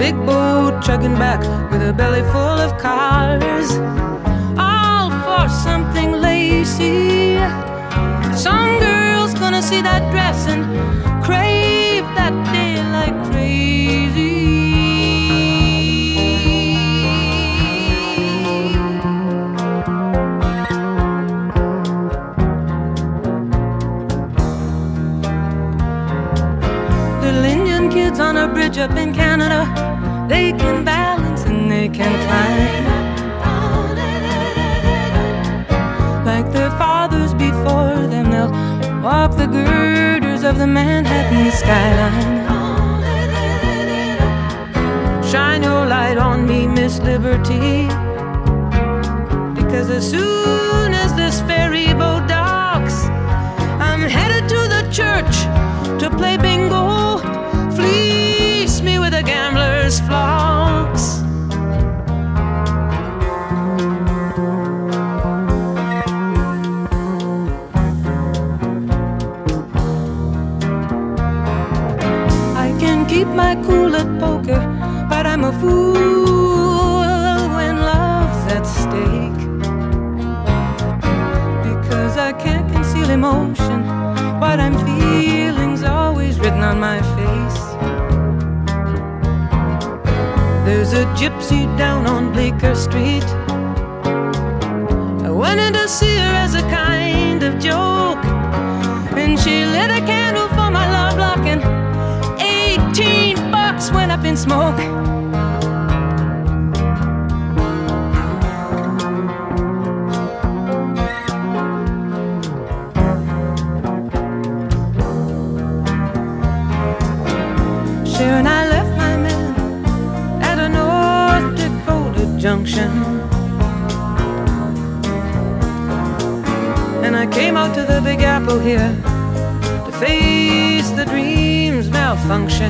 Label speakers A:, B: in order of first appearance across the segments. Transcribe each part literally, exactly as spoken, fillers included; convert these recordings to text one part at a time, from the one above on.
A: big boat chugging back with a belly full of cars, all for something lacy. Some girl's gonna see that dress and crave that day like crazy. Little Indian kids on a bridge up in Canada, they can balance and they can climb like their fathers before them. They'll walk the girders of the Manhattan skyline. Shine your light on me, Miss Liberty, because as soon as this ferry boat docks, I'm headed to the church to play bingo. Fleece me with a gambler's flocks. Keep my cool at poker, but I'm a fool when love's at stake, because I can't conceal emotion. What I'm feeling's always written on my face. There's a gypsy down on Bleecker Street. I went in to see her as a kind of joke, and she lit a candle for my love lock, and eighteen bucks went up in smoke. Sharon, I left my man at a North Dakota junction, and I came out to the Big Apple here to face the dream's malfunction.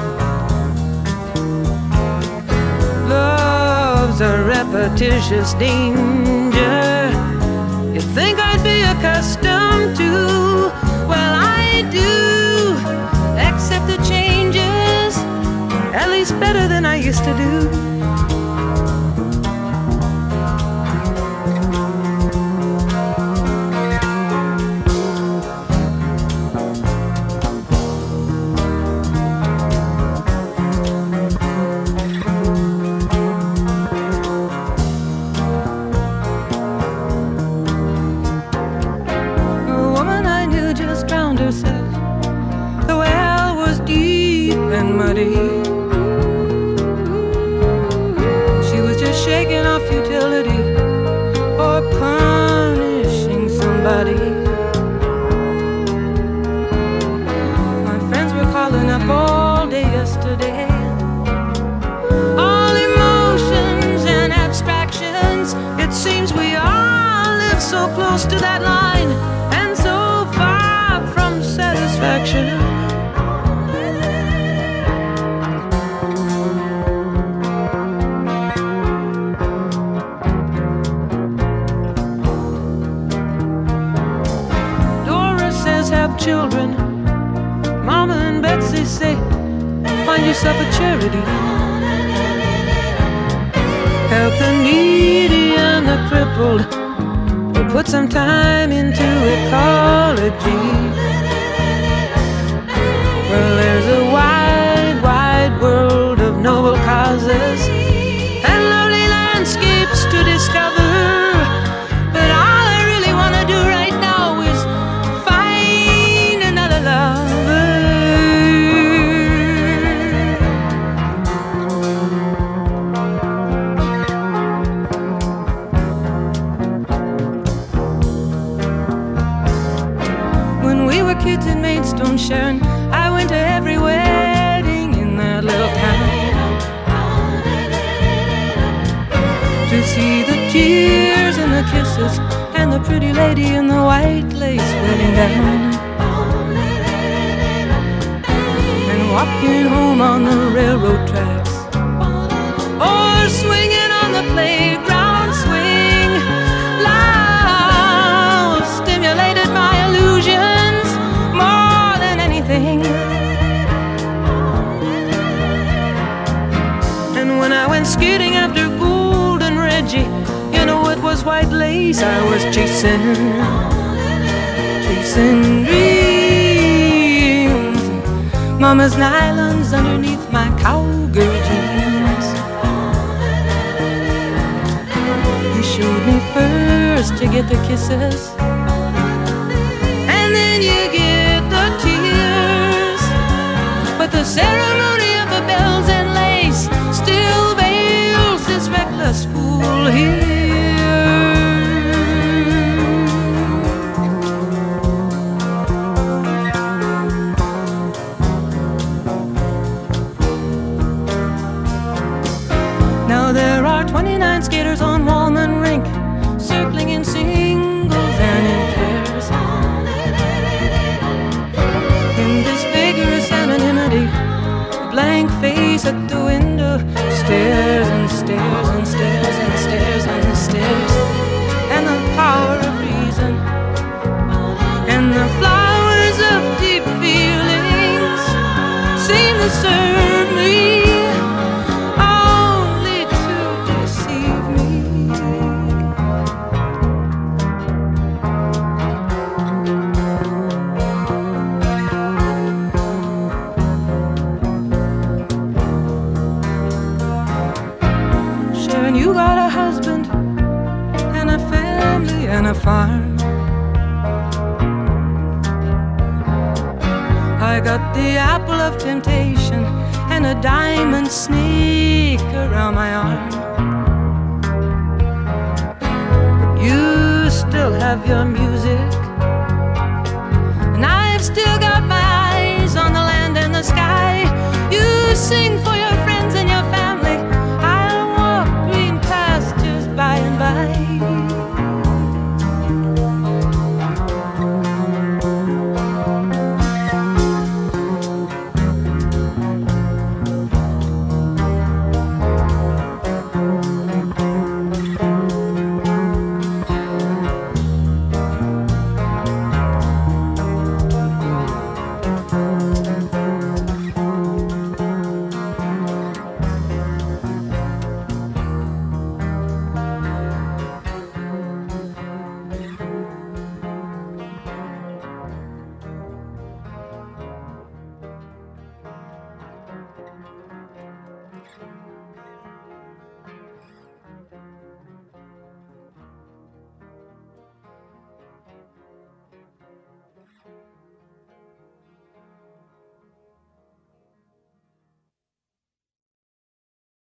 A: Love's a repetitious danger. You think I'd be accustomed to? Well, I do accept the changes, at least better than I used to do. She was just shaking off futility or punishing somebody. My friends were calling up all day yesterday. All emotions and abstractions. It seems we all live so close to that line and so far from satisfaction. Children, Mama and Betsy say, find yourself a charity. Help the needy and the crippled, or put some time into ecology. Well, there's a wide, wide world of noble causes and lovely landscapes to discover. But all I really want to do right now is kids in Maidstone, Sharon, I went to every wedding in that little town to see the tears and the kisses and the pretty lady in the white lace wedding gown, and walking home on the railroad tracks, or swinging on the playground swing. Love stimulated my illusions more than anything. place I was chasing, chasing dreams. Mama's nylons underneath my cowgirl jeans. He showed me first to get the kisses, and then you get the tears. But the ceremony of the bells and lace still veils this reckless fool here. Now there are twenty-nine skaters on Wallman Rink, circling in singles and in pairs. In this vigorous anonymity, the blank face at the window stares and stares and stares and stares and stares. And the power of reason and the flowers of deep feelings seem to serve me only to deceive me. Sharon, you got a husband and a family and a farm. I got the apple of temptation and a diamond snake around my arm. But you still have your music